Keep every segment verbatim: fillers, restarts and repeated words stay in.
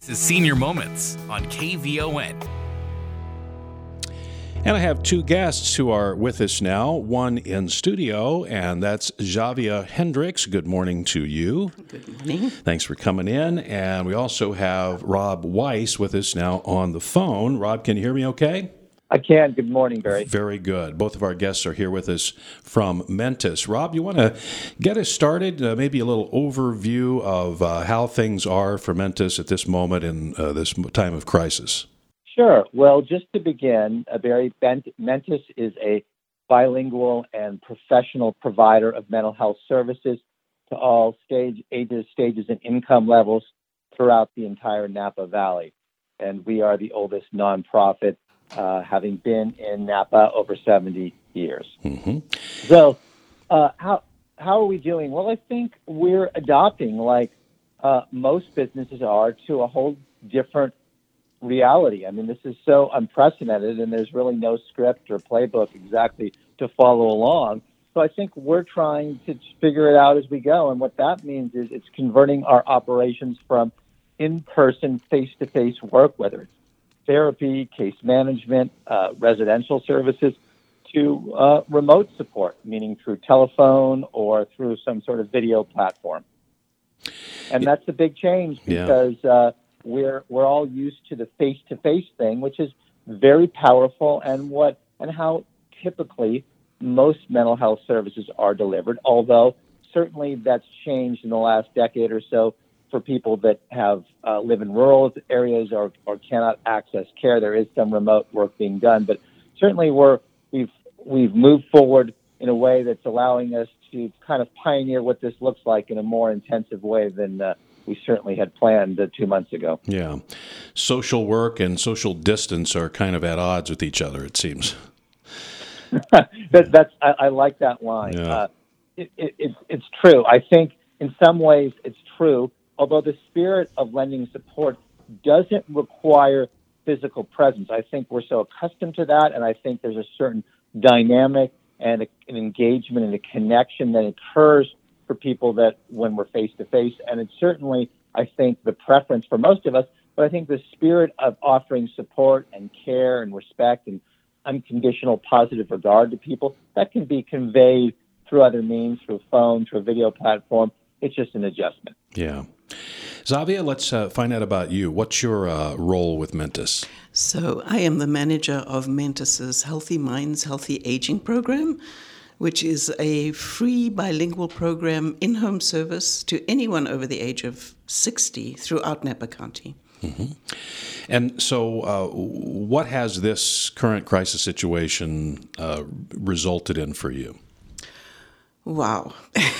is Senior Moments on K V O N. And I have two guests who are with us now, one in studio, and that's Xavier Hendricks. Good morning to you. Good morning. Thanks for coming in. And we also have Rob Weiss with us now on the phone. Rob, can you hear me okay? I can. Good morning, Barry. Very good. Both of our guests are here with us from Mentis. Rob, you want to get us started? Uh, maybe a little overview of uh, how things are for Mentis at this moment in uh, this time of crisis. Sure. Well, just to begin, uh, Barry, Mentis is a bilingual and professional provider of mental health services to all stage, ages, stages, and income levels throughout the entire Napa Valley. And we are the oldest nonprofit, uh, having been in Napa over seventy years. Mm-hmm. So, uh, how how are we doing? Well, I think we're adopting, like uh, most businesses are, to a whole different reality. I mean, this is so unprecedented, and there's really no script or playbook exactly to follow along. So I think we're trying to figure it out as we go. And what that means is it's converting our operations from in-person, face-to-face work, whether it's therapy, case management, uh, residential services, to uh, remote support, meaning through telephone or through some sort of video platform. And that's a big change because yeah. uh, We're we're all used to the face-to-face thing, which is very powerful, and what and how typically most mental health services are delivered. Although certainly that's changed in the last decade or so for people that have uh, live in rural areas or, or cannot access care. There is some remote work being done, but certainly we're we've we've moved forward in a way that's allowing us to kind of pioneer what this looks like in a more intensive way than Uh, we certainly had planned uh, two months ago. Yeah. Social work and social distance are kind of at odds with each other, it seems. that, that's I, I like that line. Yeah. Uh, it, it, it, it's true. I think in some ways it's true, although the spirit of lending support doesn't require physical presence. I think we're so accustomed to that, and I think there's a certain dynamic and a, an engagement and a connection that occurs for people that when we're face-to-face, and it's certainly, I think, the preference for most of us, but I think the spirit of offering support and care and respect and unconditional positive regard to people, that can be conveyed through other means, through a phone, through a video platform. It's just an adjustment. Yeah. Xavier, let's uh, find out about you. What's your uh, role with Mentis? So I am the manager of Mentis's Healthy Minds, Healthy Aging program, which is a free bilingual program in-home service to anyone over the age of sixty throughout Napa County. Mm-hmm. And so uh, what has this current crisis situation uh, resulted in for you? Wow.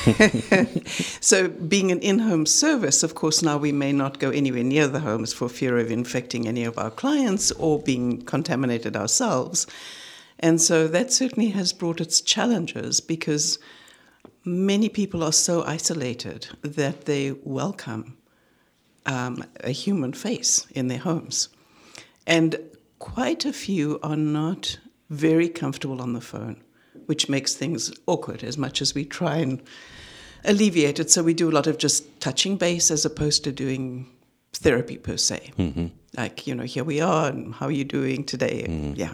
So being an in-home service, of course, now we may not go anywhere near the homes for fear of infecting any of our clients or being contaminated ourselves. And so that certainly has brought its challenges because many people are so isolated that they welcome um, a human face in their homes. And quite a few are not very comfortable on the phone, which makes things awkward as much as we try and alleviate it. So we do a lot of just touching base as opposed to doing therapy per se. Mm-hmm. Like, you know, here we are, and how are you doing today? Mm-hmm. Yeah.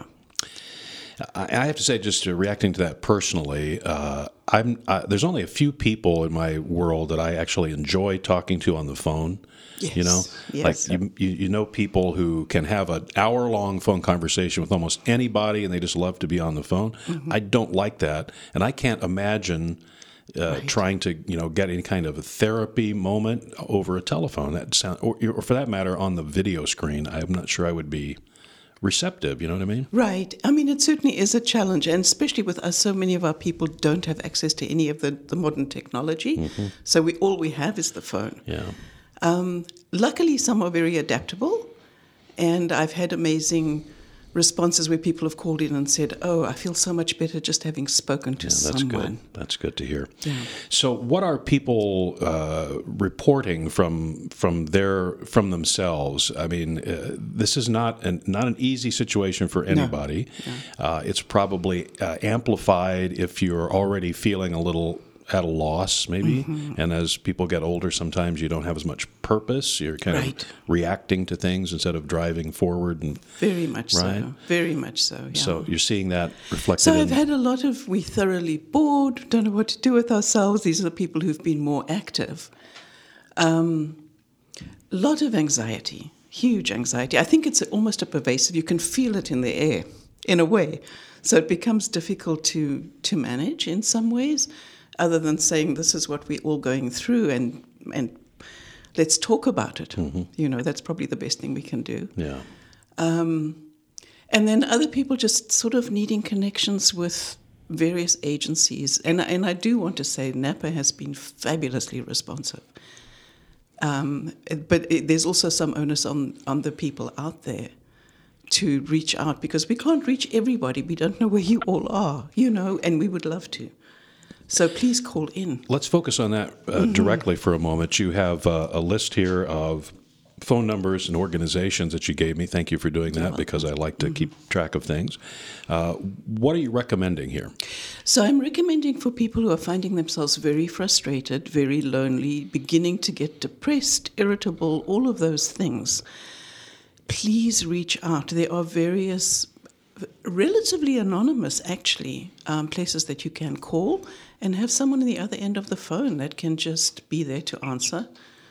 I have to say, just reacting to that personally, uh, I'm uh, there's only a few people in my world that I actually enjoy talking to on the phone. Yes. You know, yes. like you, you, you know, people who can have an hour-long phone conversation with almost anybody, and they just love to be on the phone. Mm-hmm. I don't like that, and I can't imagine uh, right. trying to, you know, get any kind of a therapy moment over a telephone. That sound, or, or for that matter, on the video screen. I'm not sure I would be receptive, you know what I mean? Right. I mean, it certainly is a challenge, and especially with us, so many of our people don't have access to any of the, the modern technology. Mm-hmm. So we all we have is the phone. Yeah. Um, luckily, some are very adaptable, and I've had amazing responses where people have called in and said, oh, I feel so much better just having spoken to yeah, that's someone. Good. That's good to hear. Yeah. So what are people uh, reporting from from their from themselves? I mean, uh, this is not an, not an easy situation for anybody. No. No. Uh, it's probably uh, amplified if you're already feeling a little at a loss, maybe. Mm-hmm. And as people get older, sometimes you don't have as much purpose. You're kind right. of reacting to things instead of driving forward. And very much right? so. Very much so. Yeah. So you're seeing that reflected. So in... I've had a lot of we thoroughly bored, don't know what to do with ourselves. These are the people who've been more active. Um, a lot of anxiety, huge anxiety. I think it's almost a pervasive. You can feel it in the air, in a way. So it becomes difficult to, to manage in some ways, other than saying this is what we're all going through and and let's talk about it. Mm-hmm. You know, that's probably the best thing we can do. Yeah. Um, and then other people just sort of needing connections with various agencies. And, and I do want to say NAPA has been fabulously responsive. Um, but it, there's also some onus on, on the people out there to reach out, because we can't reach everybody. We don't know where you all are, you know, and we would love to. So please call in. Let's focus on that uh, mm-hmm. directly for a moment. You have uh, a list here of phone numbers and organizations that you gave me. Thank you for doing that, because I like to mm-hmm. keep track of things. Uh, what are you recommending here? So I'm recommending for people who are finding themselves very frustrated, very lonely, beginning to get depressed, irritable, all of those things. Please reach out. There are various, relatively anonymous, actually, um, places that you can call and have someone on the other end of the phone that can just be there to answer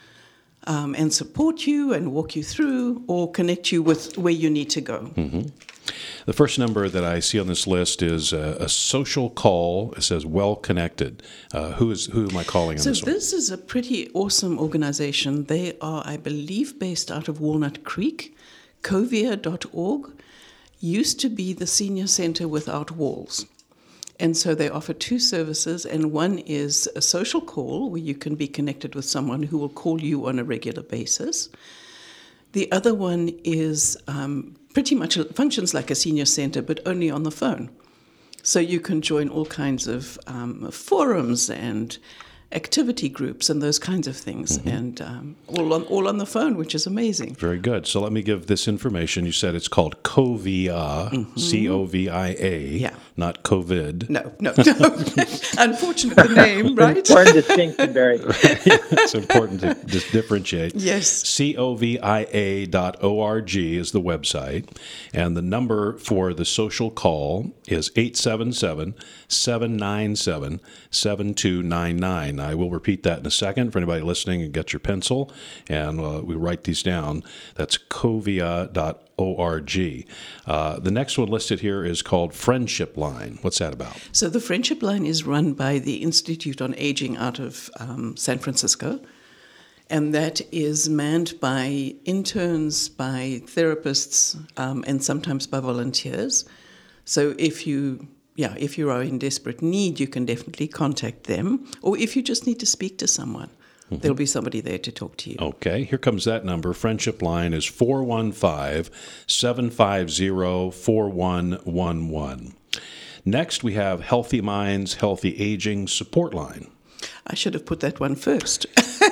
um, and support you and walk you through or connect you with where you need to go. Mm-hmm. The first number that I see on this list is a, a social call. It says Well Connected. Uh, who is who am I calling on so this one? So this is a pretty awesome organization. They are, I believe, based out of Walnut Creek. Covia dot org used to be the Senior Center Without Walls. And so they offer two services, and one is a social call where you can be connected with someone who will call you on a regular basis. The other one is um, pretty much functions like a senior center, but only on the phone. So you can join all kinds of um, forums and activity groups and those kinds of things, mm-hmm. and um, all on all on the phone, which is amazing. Very good. So let me give this information. You said it's called Covia, mm-hmm. C O V I A, yeah. not COVID. No, no, no. Unfortunate the name, right? Important distinction, Barry. It's important to just differentiate. Yes. C O V I A dot org is the website, and the number for the social call is eight seven seven, seven nine seven, seven two nine nine. I will repeat that in a second for anybody listening, and get your pencil, and uh, we write these down. That's covia dot org. Uh, the next one listed here is called Friendship Line. What's that about? So the Friendship Line is run by the Institute on Aging out of um, San Francisco, and that is manned by interns, by therapists, um, and sometimes by volunteers. So if you Yeah, if you are in desperate need, you can definitely contact them. Or if you just need to speak to someone, mm-hmm. there'll be somebody there to talk to you. Okay, here comes that number. Friendship Line is four one five, seven five zero, four one one one. Next, we have Healthy Minds, Healthy Aging Support Line. I should have put that one first.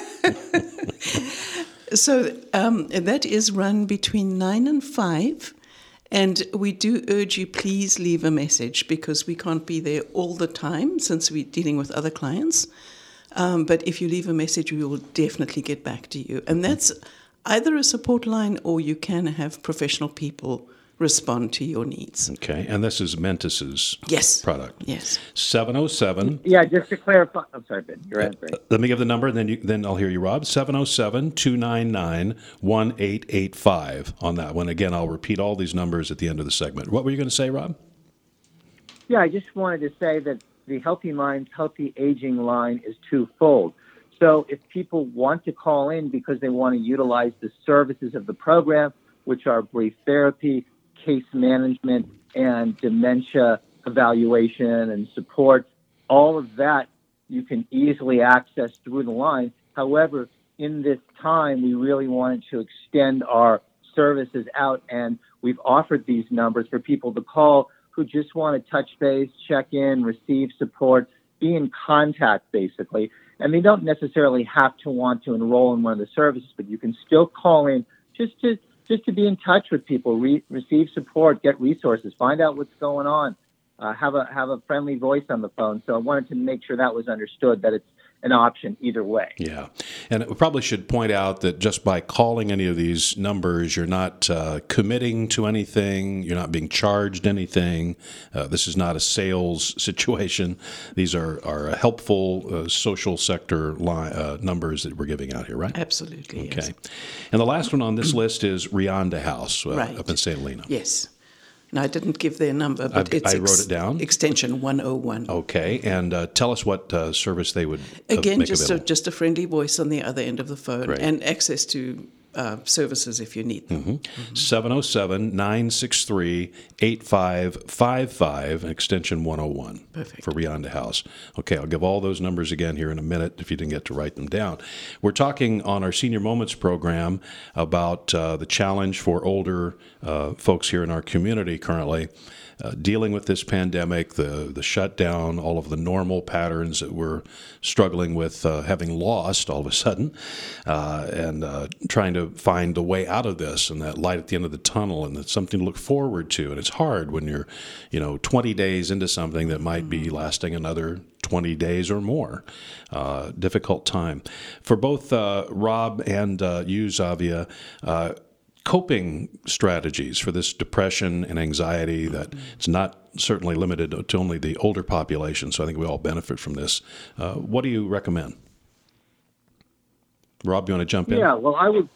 So um, that is run between nine and five. And we do urge you, please leave a message, because we can't be there all the time since we're dealing with other clients. Um, but if you leave a message, we will definitely get back to you. And that's either a support line, or you can have professional people respond to your needs. Okay, and this is Mentis's yes. product. Yes. seven oh seven. Yeah, just to clarify. I'm sorry, Ben. You're right. Uh, let me give the number, and then you, then I'll hear you, Rob. seven oh seven, two nine nine, one eight eight five on that one. Again, I'll repeat all these numbers at the end of the segment. What were you going to say, Rob? Yeah, I just wanted to say that the Healthy Minds, Healthy Aging line is twofold. So if people want to call in because they want to utilize the services of the program, which are brief therapy, case management, and dementia evaluation and support, all of that you can easily access through the line. However, in this time, we really wanted to extend our services out, and we've offered these numbers for people to call who just want to touch base, check in, receive support, be in contact, basically. And they don't necessarily have to want to enroll in one of the services, but you can still call in just to just to be in touch with people, re- receive support, get resources, find out what's going on. uh, have a have a friendly voice on the phone. So I wanted to make sure that was understood, that it's an option either way. Yeah. And we probably should point out that just by calling any of these numbers, you're not uh, committing to anything. You're not being charged anything. Uh, this is not a sales situation. These are, are helpful uh, social sector line, uh, numbers that we're giving out here, right? Absolutely, Okay. yes. And the last one on this list is Rianda House uh, Right. up in Saint Helena. Yes. And I didn't give their number, but I- it's I wrote it down. extension one oh one. Okay. And uh, tell us what uh, service they would uh, Again, make just a, available. just a friendly voice on the other end of the phone Great. and access to uh, services if you need them. seven oh seven, nine six three, eight five five five, extension one oh one. Perfect. For Rianda House. Okay, I'll give all those numbers again here in a minute if you didn't get to write them down. We're talking on our Senior Moments program about uh, the challenge for older uh, folks here in our community currently. Uh, dealing with this pandemic, the the shutdown, all of the normal patterns that we're struggling with, uh, having lost all of a sudden, uh, and uh, trying to find the way out of this and that light at the end of the tunnel, and it's something to look forward to. And it's hard when you're, you know, twenty days into something that might be lasting another twenty days or more. Uh, difficult time for both uh, Rob and uh, you, Xavier. Uh, coping strategies for this depression and anxiety that it's not certainly limited to only the older population, so I think we all benefit from this. Uh, what do you recommend? Rob, you want to jump in? Yeah, well, I would,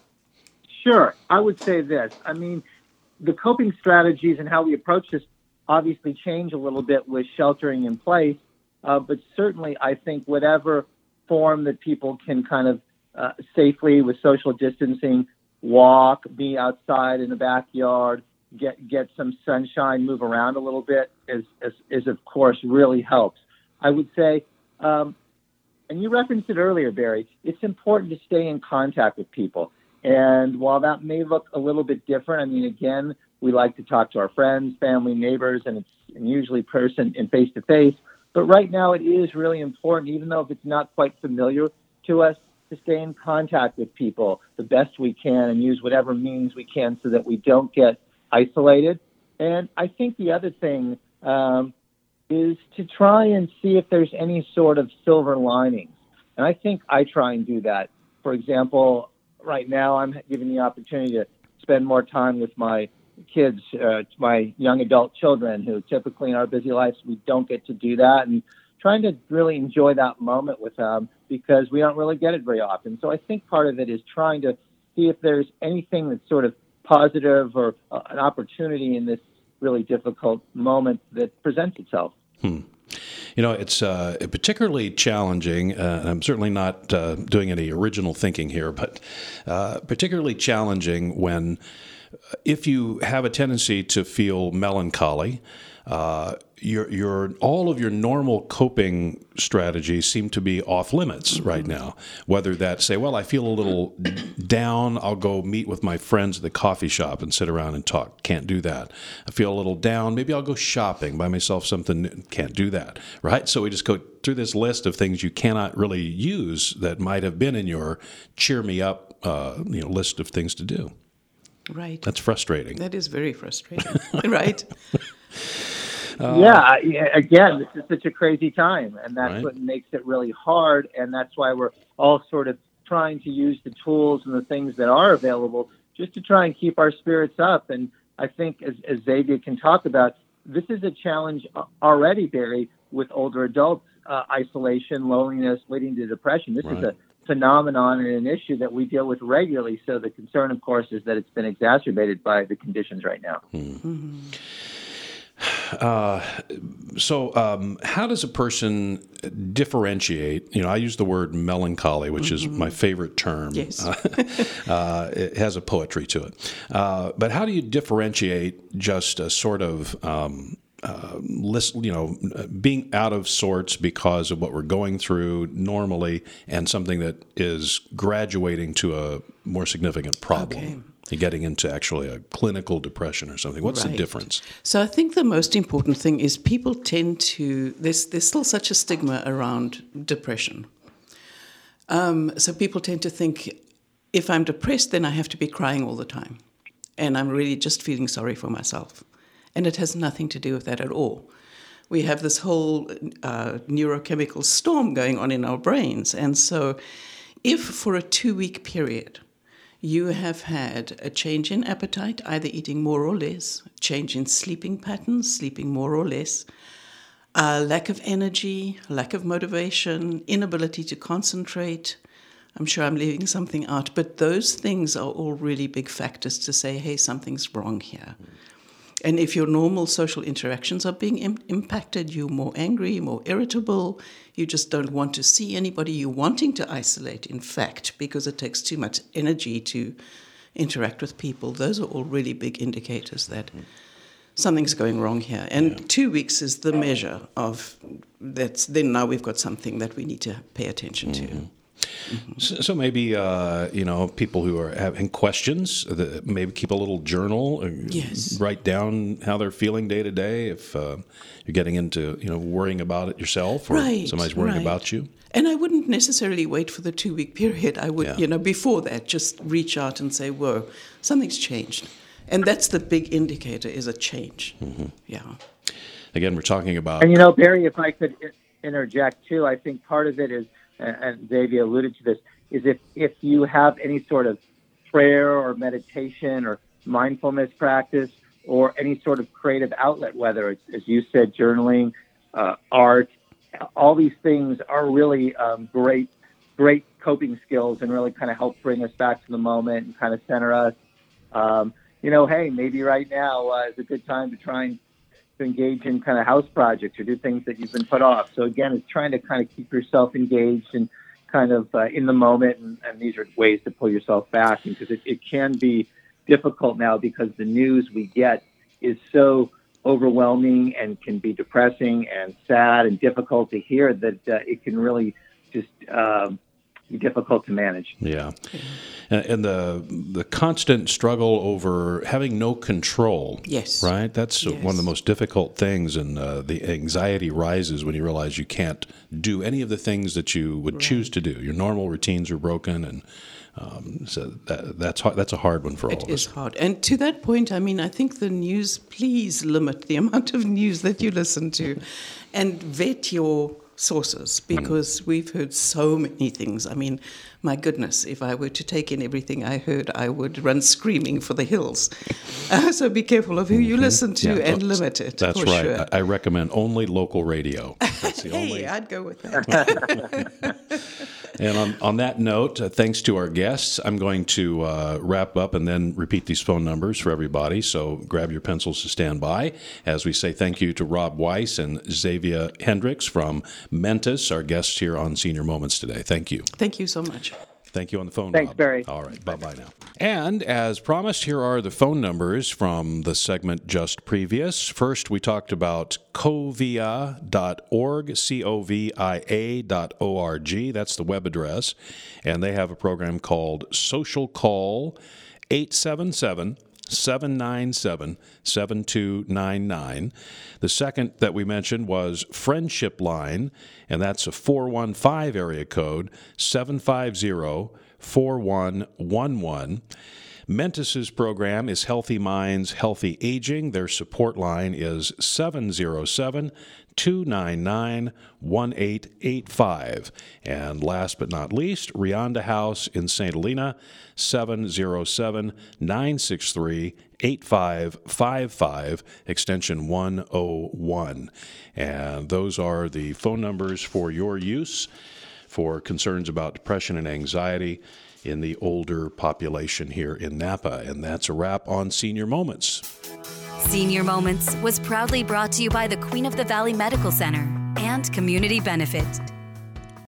sure. I would say this. I mean, the coping strategies and how we approach this obviously change a little bit with sheltering in place, uh, but certainly I think whatever form that people can kind of uh, safely with social distancing walk, be outside in the backyard, get get some sunshine, move around a little bit is, is, is of course, really helps. I would say, um, and you referenced it earlier, Barry, it's important to stay in contact with people. And while that may look a little bit different, I mean, again, we like to talk to our friends, family, neighbors, and it's usually person and face-to-face. But right now it is really important, even though if it's not quite familiar to us, to stay in contact with people the best we can and use whatever means we can so that we don't get isolated. And I think the other thing um, is to try and see if there's any sort of silver linings. And I think I try and do that. For example, right now I'm given the opportunity to spend more time with my kids, uh, my young adult children, who typically in our busy lives, we don't get to do that. And trying to really enjoy that moment with them because we don't really get it very often. So I think part of it is trying to see if there's anything that's sort of positive or uh, an opportunity in this really difficult moment that presents itself. Hmm. You know, it's uh, particularly challenging, uh, and I'm certainly not uh, doing any original thinking here, but uh, particularly challenging when, if you have a tendency to feel melancholy, uh, your your all of your normal coping strategies seem to be off limits right now. Whether that say, well, I feel a little down, I'll go meet with my friends at the coffee shop and sit around and talk. Can't do that. I feel a little down, maybe I'll go shopping, buy myself something new. Can't do that, right? So we just go through this list of things you cannot really use that might have been in your cheer me up, uh, you know, list of things to do. Right. That's frustrating. That is very frustrating, right? Uh, yeah, again, this is such a crazy time, and that's right. what makes it really hard, and that's why we're all sort of trying to use the tools and the things that are available just to try and keep our spirits up. And I think, as, as Xavier can talk about, this is a challenge already, Barry, with older adults, uh, isolation, loneliness, leading to depression. This right. is a phenomenon and an issue that we deal with regularly. So the concern, of course, is that it's been exacerbated by the conditions right now. Mm-hmm. Uh, so, um, how does a person differentiate? You know, I use the word melancholy, which mm-hmm. is my favorite term. Yes. uh, uh, it has a poetry to it. Uh, but how do you differentiate just a sort of um, uh, list, you know, being out of sorts because of what we're going through normally, and something that is graduating to a more significant problem? Okay. Getting into actually a clinical depression or something. What's right. the difference? So I think the most important thing is people tend to, there's, there's still such a stigma around depression. Um, so people tend to think, if I'm depressed, then I have to be crying all the time. And I'm really just feeling sorry for myself. And it has nothing to do with that at all. we have this whole uh, neurochemical storm going on in our brains. And so if for a two-week period you have had a change in appetite, either eating more or less, change in sleeping patterns, sleeping more or less, uh, lack of energy, lack of motivation, inability to concentrate, I'm sure I'm leaving something out, but those things are all really big factors to say, hey, something's wrong here. And if your normal social interactions are being im- impacted, you're more angry, more irritable, you just don't want to see anybody, you're wanting to isolate, in fact, because it takes too much energy to interact with people. Those are all really big indicators that something's going wrong here. And yeah. two weeks is the measure of that's then now we've got something that we need to pay attention to. Mm-hmm. Mm-hmm. So, so maybe, uh, you know, people who are having questions, the, maybe keep a little journal, and yes. write down how they're feeling day to day. If uh, you're getting into, you know, worrying about it yourself, or right, somebody's worrying right. about you. And I wouldn't necessarily wait for the two-week period. I would, yeah. you know, before that, just reach out and say, whoa, something's changed. And that's the big indicator, is a change. Mm-hmm. Yeah. Again, we're talking about... And, you know, Barry, if I could interject, too, I think part of it is, and Xavier alluded to this, is if, if you have any sort of prayer or meditation or mindfulness practice or any sort of creative outlet, whether it's, as you said, journaling, uh, art, all these things are really um, great, great coping skills and really kind of help bring us back to the moment and kind of center us. Um, you know, hey, maybe right now uh, is a good time to try and to engage in kind of house projects or do things that you've been put off. So again, it's trying to kind of keep yourself engaged and kind of uh, in the moment. And, and these are ways to pull yourself back, because it, it can be difficult now because the news we get is so overwhelming and can be depressing and sad and difficult to hear that uh, it can really just uh, be difficult to manage. Yeah. And, and the the constant struggle over having no control. Yes. Right? That's yes. one of the most difficult things, and uh, the anxiety rises when you realize you can't do any of the things that you would right. choose to do. Your normal routines are broken, and um, so that, that's hard, that's a hard one for all it of us. It is hard. And to that point, I mean, I think the news, please limit the amount of news that you listen to and vet your sources, because mm. we've heard so many things. I mean, my goodness, if I were to take in everything I heard, I would run screaming for the hills. Uh, so be careful of who you mm-hmm. listen to yeah, and limit it. That's for right. Sure. I, I recommend only local radio. That's the hey, only... I'd go with that. And on, on that note, uh, thanks to our guests, I'm going to uh, wrap up and then repeat these phone numbers for everybody. So grab your pencils to stand by as we say thank you to Rob Weiss and Xavier Hendricks from Mentis, our guests here on Senior Moments today. Thank you. Thank you so much. Thank you on the phone, Thanks, Rob. Barry. All right, bye-bye now. And as promised, here are the phone numbers from the segment just previous. First, we talked about covia dot org, C O V I A dot O R G. That's the web address. And they have a program called Social Call, eight seven seven, seven nine seven, seven two nine nine. The second that we mentioned was Friendship Line, and that's a four one five area code, seven five zero, four one one one. Mentis' program is Healthy Minds, Healthy Aging. Their support line is seven zero seven, two nine nine, one eight eight five. And last but not least, Rianda House in Saint Helena, seven zero seven, nine six three, eight five five five, extension one oh one. And those are the phone numbers for your use for concerns about depression and anxiety in the older population here in Napa. And that's a wrap on Senior Moments. Senior Moments was proudly brought to you by the Queen of the Valley Medical Center and Community Benefit.